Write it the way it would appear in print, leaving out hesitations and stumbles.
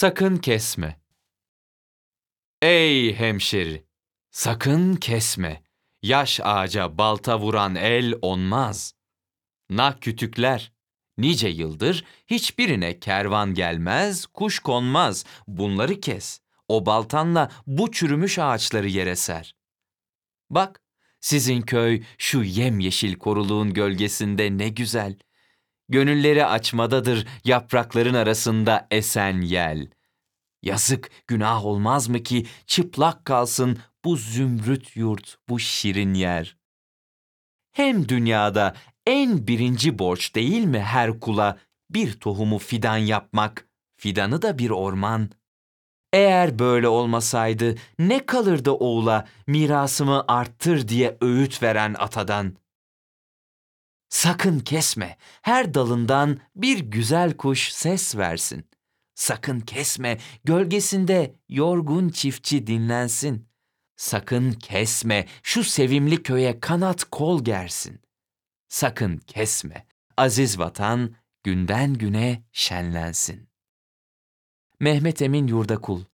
Sakın kesme. Ey hemşeri! Sakın kesme. Yaş ağaca balta vuran el onmaz. Nah kütükler. Nice yıldır hiçbirine kervan gelmez, kuş konmaz. Bunları kes. O baltanla bu çürümüş ağaçları yere ser. Bak, sizin köy şu yemyeşil koruluğun gölgesinde ne güzel. Gönülleri açmadadır yaprakların arasında esen yel. Yazık, günah olmaz mı ki çıplak kalsın bu zümrüt yurt, bu şirin yer? Hem dünyada en birinci borç değil mi her kula bir tohumu fidan yapmak, fidanı da bir orman? Eğer böyle olmasaydı ne kalırdı oğula mirasımı arttır diye öğüt veren atadan? Sakın kesme, her dalından bir güzel kuş ses versin. Sakın kesme, gölgesinde yorgun çiftçi dinlensin. Sakın kesme, şu sevimli köye kanat kol gersin. Sakın kesme, aziz vatan günden güne şenlensin. Mehmet Emin Yurdakul